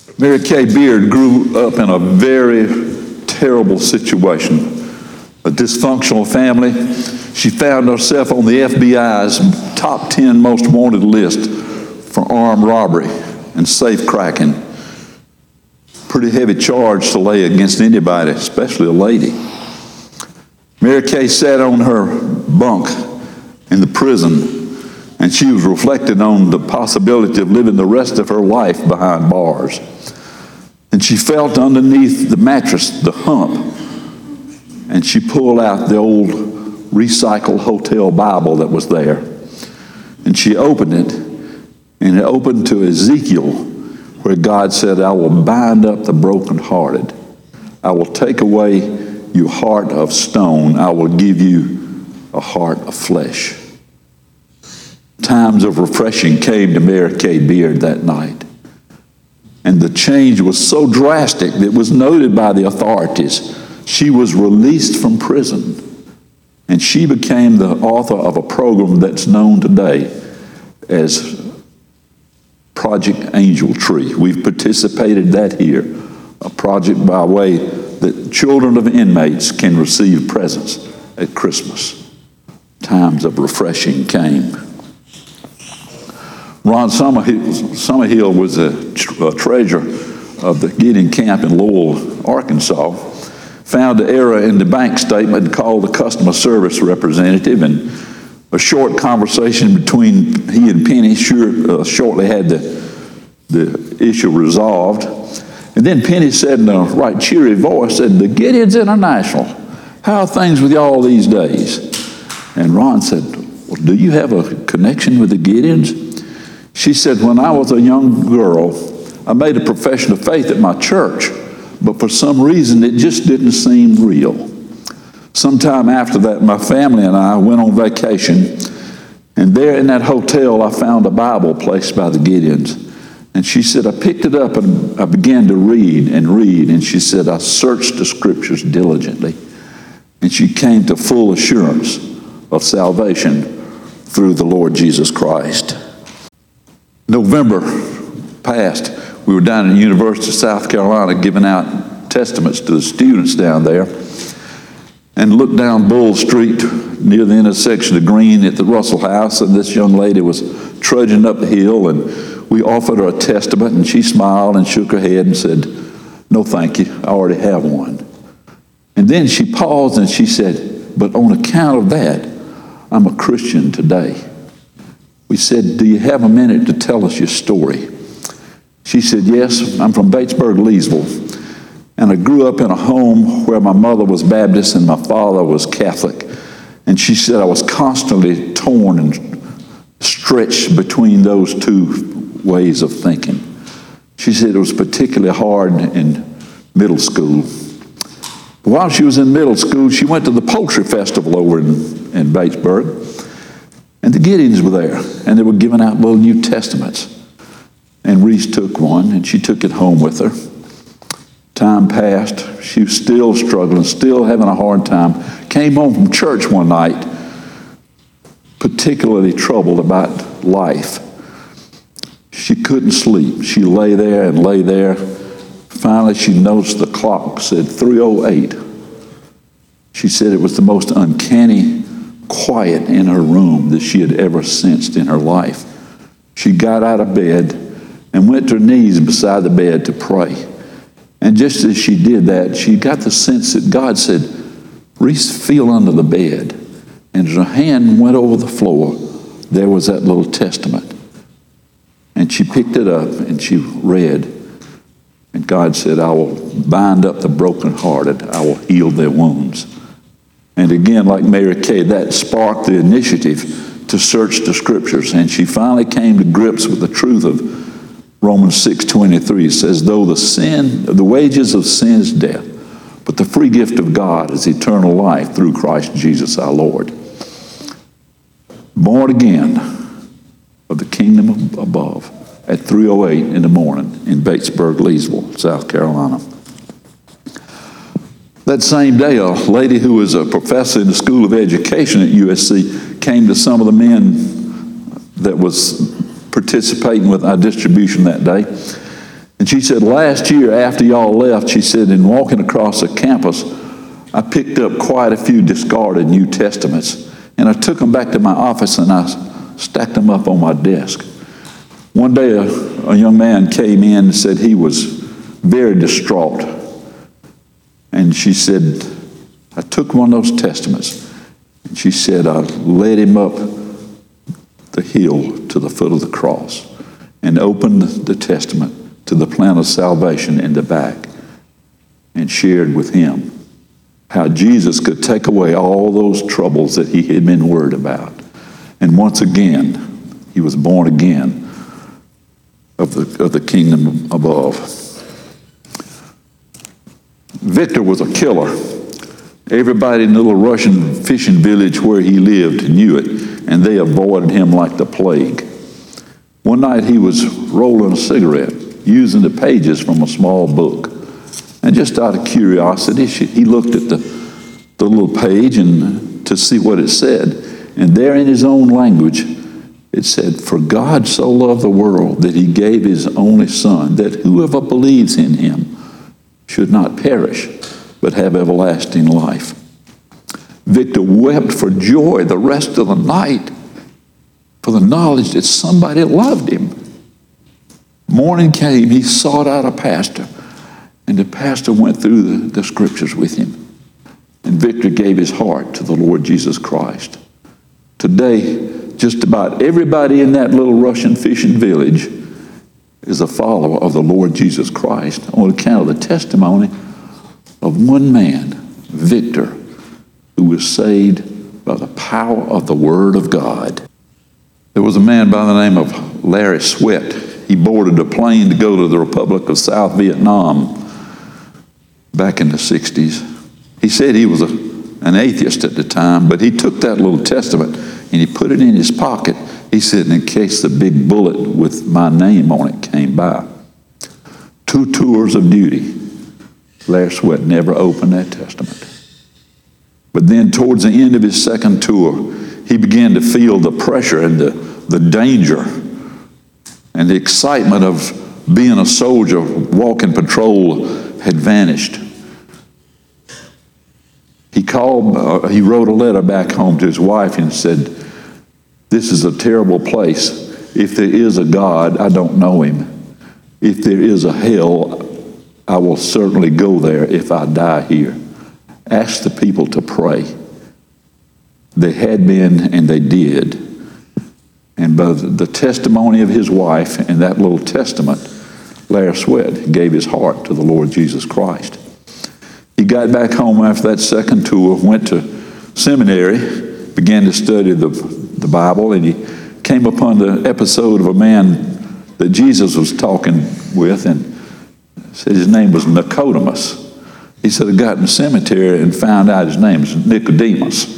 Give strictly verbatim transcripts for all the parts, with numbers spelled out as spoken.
Mary Kay Beard grew up in a very terrible situation, a dysfunctional family. She found herself on the F B I's top ten most wanted list for armed robbery and safe cracking. Pretty heavy charge to lay against anybody, especially a lady. Mary Kay sat on her bunk in the prison, and she was reflecting on the possibility of living the rest of her life behind bars. And she felt underneath the mattress the hump, and she pulled out the old recycled hotel Bible that was there, and she opened it, and it opened to Ezekiel, where God said, I will bind up the brokenhearted. I will take away your heart of stone. I will give you a heart of flesh. Times of refreshing came to Mary Kay Beard that night. And the change was so drastic that it was noted by the authorities. She was released from prison, and she became the author of a program that's known today as Project Angel Tree. We've participated in that here, a project by way that children of inmates can receive presents at Christmas. Times of refreshing came. Ron Summerhill, Summerhill was a, a treasurer of the Gideon Camp in Lowell, Arkansas. Found the error in the bank statement and called the customer service representative, and a short conversation between he and Penny sure, uh, shortly had the, the issue resolved. And then Penny said in a right cheery voice, said, the Gideons International, how are things with y'all these days? And Ron said, well, do you have a connection with the Gideons? She said, when I was a young girl, I made a profession of faith at my church, but for some reason it just didn't seem real. Sometime after that, my family and I went on vacation, and there in that hotel I found a Bible placed by the Gideons. And she said, I picked it up and I began to read and read, and she said, I searched the scriptures diligently. And she came to full assurance of salvation through the Lord Jesus Christ. November passed, we were down at the University of South Carolina giving out testaments to the students down there, and looked down Bull Street near the intersection of Green at the Russell House, and this young lady was trudging up the hill, and we offered her a testament, and she smiled and shook her head and said, no thank you, I already have one. And then she paused and she said, but on account of that, I'm a Christian today. We said, do you have a minute to tell us your story? She said, yes, I'm from Batesburg, Leesville, and I grew up in a home where my mother was Baptist and my father was Catholic. And she said I was constantly torn and stretched between those two ways of thinking. She said it was particularly hard in middle school. While she was in middle school, she went to the Poultry Festival over in, in Batesburg. And the Gideons were there, and they were giving out little New Testaments. And Reese took one, and she took it home with her. Time passed. She was still struggling, still having a hard time. Came home from church one night, particularly troubled about life. She couldn't sleep. She lay there and lay there. Finally, she noticed the clock said three oh eight. She said it was the most uncanny quiet in her room that she had ever sensed in her life. She got out of bed and went to her knees beside the bed to pray. And just as she did that, she got the sense that God said, Reese, feel under the bed. And as her hand went over the floor, there was that little testament. And she picked it up and she read. And God said, I will bind up the brokenhearted. I will heal their wounds. And again, like Mary Kay, that sparked the initiative to search the scriptures. And she finally came to grips with the truth of Romans six twenty-three. It says, though the sin, the wages of sin is death, but the free gift of God is eternal life through Christ Jesus our Lord. Born again of the kingdom above at three oh eight in the morning in Batesburg, Leesville, South Carolina. That same day, a lady who was a professor in the School of Education at U S C came to some of the men that was participating with our distribution that day. And And she said, last year after y'all left, she said, in walking across the campus, I picked up quite a few discarded New Testaments. And I took them back to my office and I stacked them up on my desk. One day a, a young man came in and said he was very distraught. And she said, I took one of those Testaments. And she said, I led him up the hill to the foot of the cross and opened the Testament to the plan of salvation in the back and shared with him how Jesus could take away all those troubles that he had been worried about. And once again, he was born again of the, of the kingdom above. Victor was a killer. Everybody in the little Russian fishing village where he lived knew it, and they avoided him like the plague. One night he was rolling a cigarette, using the pages from a small book. And just out of curiosity, he looked at the, the little page and to see what it said. And there in his own language, it said, for God so loved the world that he gave his only son, that whoever believes in him should not perish, but have everlasting life. Victor wept for joy the rest of the night for the knowledge that somebody loved him. Morning came, he sought out a pastor, and the pastor went through the, the scriptures with him. And Victor gave his heart to the Lord Jesus Christ. Today, just about everybody in that little Russian fishing village is a follower of the Lord Jesus Christ on account of the testimony of one man, Victor, who was saved by the power of the Word of God. There was a man by the name of Larry Sweat. He boarded a plane to go to the Republic of South Vietnam back in the sixties. He said he was a, an atheist at the time, but he took that little testament and he put it in his pocket. He said, in case the big bullet with my name on it came by. Two tours of duty. Larry Sweat never opened that testament. But then towards the end of his second tour, he began to feel the pressure and the, the danger and the excitement of being a soldier, walking patrol had vanished. He called, uh, he wrote a letter back home to his wife and said, this is a terrible place. If there is a God, I don't know him. If there is a hell, I will certainly go there if I die here. Ask the people to pray. They had been and they did. And by the testimony of his wife and that little testament, Larry Sweat gave his heart to the Lord Jesus Christ. He got back home after that second tour, went to seminary, began to study the, the Bible, and he came upon the episode of a man that Jesus was talking with, and said his name was Nicodemus. He said, I got in the cemetery and found out his name was Nicodemus.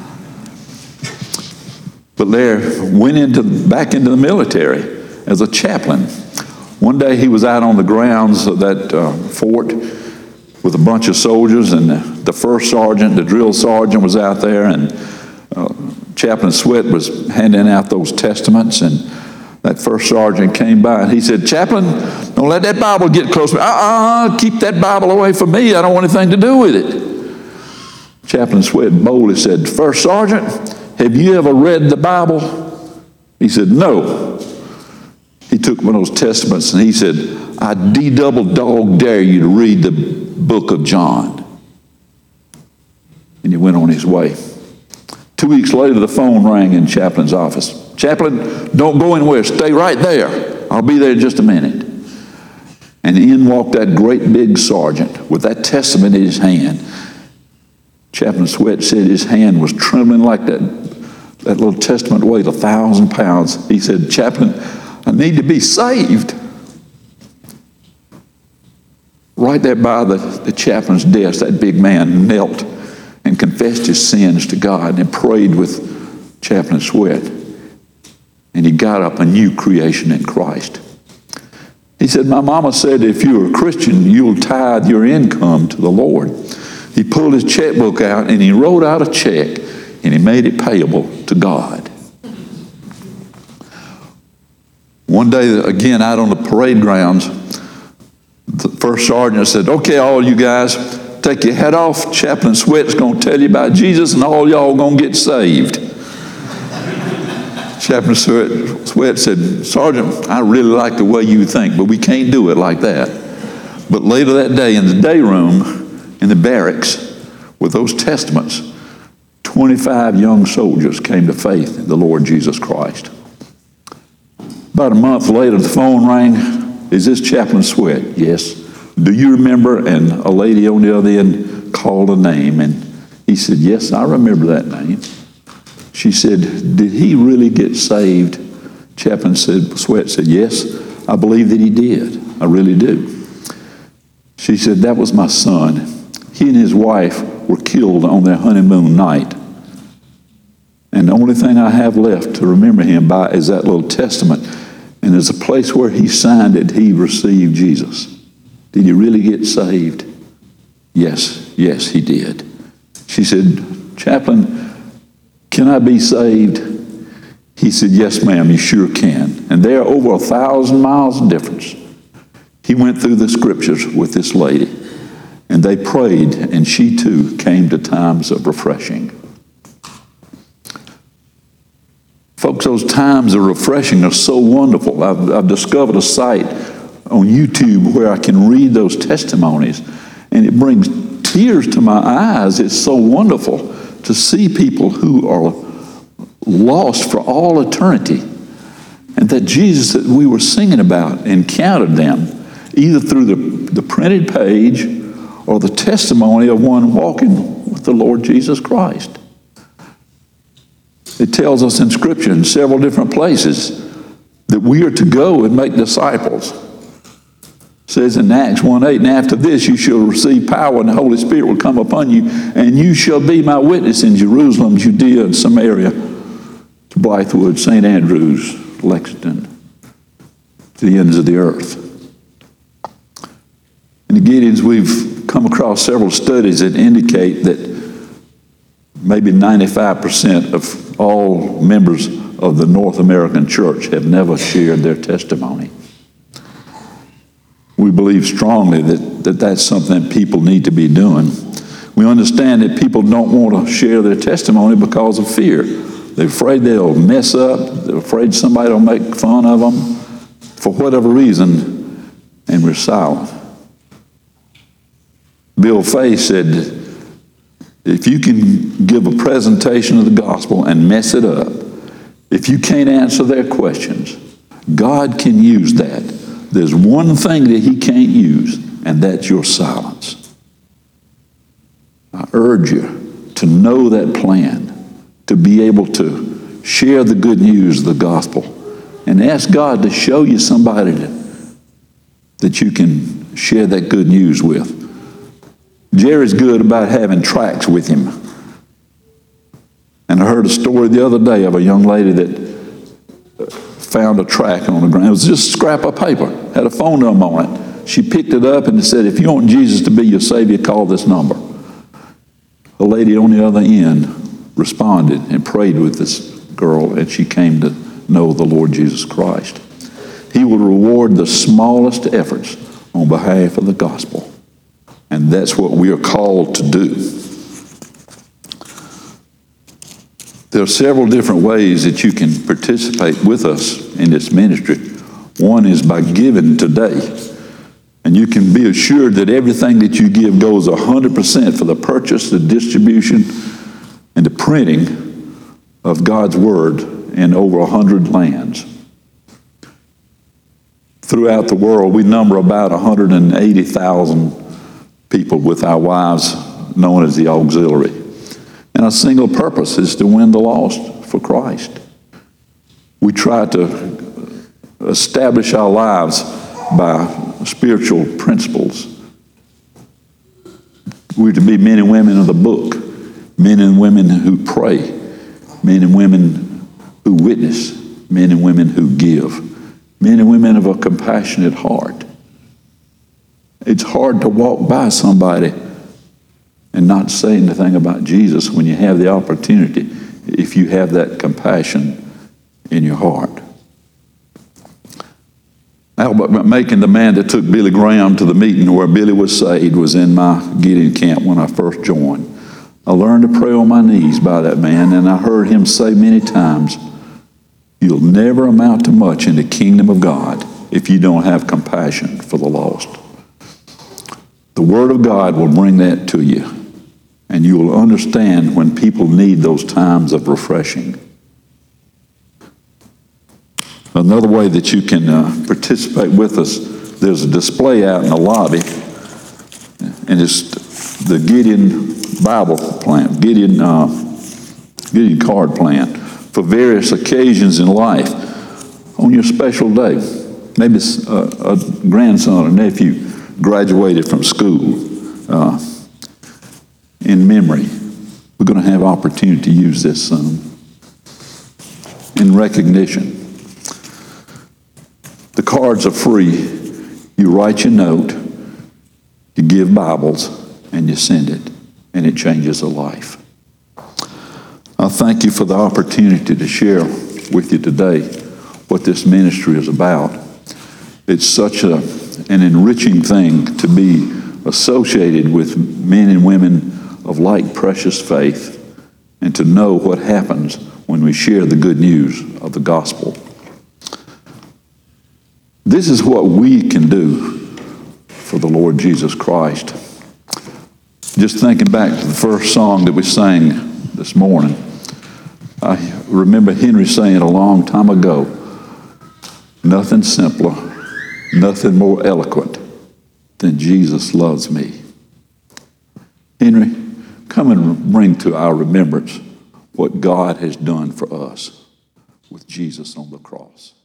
But Larry went into back into the military as a chaplain. One day he was out on the grounds of that uh, fort with a bunch of soldiers, and the, the first sergeant, the drill sergeant, was out there, and uh, Chaplain Sweat was handing out those testaments, and that first sergeant came by and he said, Chaplain, don't let that Bible get close to me. Uh-uh, keep that Bible away from me. I don't want anything to do with it. Chaplain Sweat boldly said, First Sergeant, have you ever read the Bible? He said, no. He took one of those testaments and he said, I D-double dog dare you to read the book of John. And he went on his way. Two weeks later, the phone rang in Chaplain's office. Chaplain, don't go anywhere. Stay right there. I'll be there in just a minute. And in walked that great big sergeant with that testament in his hand. Chaplain Sweat said his hand was trembling like that. That little testament weighed a thousand pounds. He said, Chaplain, I need to be saved. Right there by the, the chaplain's desk, that big man knelt and confessed his sins to God and prayed with Chaplain Sweat. And he got up a new creation in Christ. He said, my mama said if you're a Christian, you'll tithe your income to the Lord. He pulled his checkbook out and he wrote out a check and he made it payable to God. One day, again, out on the parade grounds, First sergeant said, okay, all you guys, take your hat off. Chaplain Sweat's going to tell you about Jesus, and all y'all going to get saved. Chaplain Sweat said, Sergeant, I really like the way you think, but we can't do it like that. But later that day in the day room, in the barracks, with those testaments, twenty-five young soldiers came to faith in the Lord Jesus Christ. About a month later, the phone rang. Is this Chaplain Sweat? Yes. Do you remember? And a lady on the other end called a name, and he said, yes, I remember that name. She said, did he really get saved? Chaplain said, Sweat said, yes, I believe that he did. I really do. She said, that was my son. He and his wife were killed on their honeymoon night. And the only thing I have left to remember him by is that little testament. And there's a place where he signed it, he received Jesus. Did he really get saved? Yes, yes, he did. She said, Chaplain, can I be saved? He said, yes, ma'am, you sure can. And there are over a thousand miles of difference. He went through the scriptures with this lady, and they prayed, and she too came to times of refreshing. Folks, those times of refreshing are so wonderful. I've, I've discovered a site on YouTube where I can read those testimonies, and it brings tears to my eyes. It's so wonderful to see people who are lost for all eternity, and that Jesus that we were singing about encountered them either through the, the printed page or the testimony of one walking with the Lord Jesus Christ. It tells us in Scripture in several different places that we are to go and make disciples. It says in Acts one eight, and after this you shall receive power, and the Holy Spirit will come upon you, and you shall be my witness in Jerusalem, Judea, and Samaria, to Blythewood, Saint Andrews, Lexington, to the ends of the earth. In the Gideons, we've come across several studies that indicate that maybe ninety-five percent of all members of the North American church have never shared their testimony. We believe strongly that, that that's something people need to be doing. We understand that people don't want to share their testimony because of fear. They're afraid they'll mess up. They're afraid somebody will make fun of them for whatever reason, and we're silent. Bill Fay said, if you can give a presentation of the gospel and mess it up, if you can't answer their questions, God can use that. There's one thing that he can't use, and that's your silence. I urge you to know that plan, to be able to share the good news of the gospel, and ask God to show you somebody that, that you can share that good news with. Jerry's good about having tracts with him. And I heard a story the other day of a young lady that found a tract on the ground. It was just a scrap of paper, had a phone number on it. She picked it up and said, if you want Jesus to be your Savior, call this number. A lady on the other end responded and prayed with this girl, and she came to know the Lord Jesus Christ. He will reward the smallest efforts on behalf of the gospel. And that's what we are called to do. There are several different ways that you can participate with us in this ministry. One is by giving today. And you can be assured that everything that you give goes one hundred percent for the purchase, the distribution, and the printing of God's Word in over one hundred lands. Throughout the world, we number about one hundred eighty thousand people with our wives, known as the auxiliary. And our single purpose is to win the lost for Christ. We try to establish our lives by spiritual principles. We're to be men and women of the book, men and women who pray, men and women who witness, men and women who give, men and women of a compassionate heart. It's hard to walk by somebody and not say anything about Jesus when you have the opportunity, if you have that compassion in your heart. Albert Macon, the man that took Billy Graham to the meeting where Billy was saved, was in my Gideon camp when I first joined. I learned to pray on my knees by that man, and I heard him say many times, you'll never amount to much in the kingdom of God if you don't have compassion for the lost. The Word of God will bring that to you, and you will understand when people need those times of refreshing. Another way that you can uh, participate with us, there's a display out in the lobby, and it's the Gideon Bible plan, Gideon, uh, Gideon card plan for various occasions in life. On your special day, maybe it's a, a grandson or nephew graduated from school, uh, in memory. We're going to have opportunity to use this um, in recognition. The cards are free. You write your note, you give Bibles, and you send it, and it changes a life. I thank you for the opportunity to share with you today what this ministry is about. It's such a, an enriching thing to be associated with men and women of like precious faith, and to know what happens when we share the good news of the gospel. This is what we can do for the Lord Jesus Christ. Just thinking back to the first song that we sang this morning, I remember Henry saying a long time ago, nothing simpler, nothing more eloquent than Jesus loves me. Henry, come and bring to our remembrance what God has done for us with Jesus on the cross.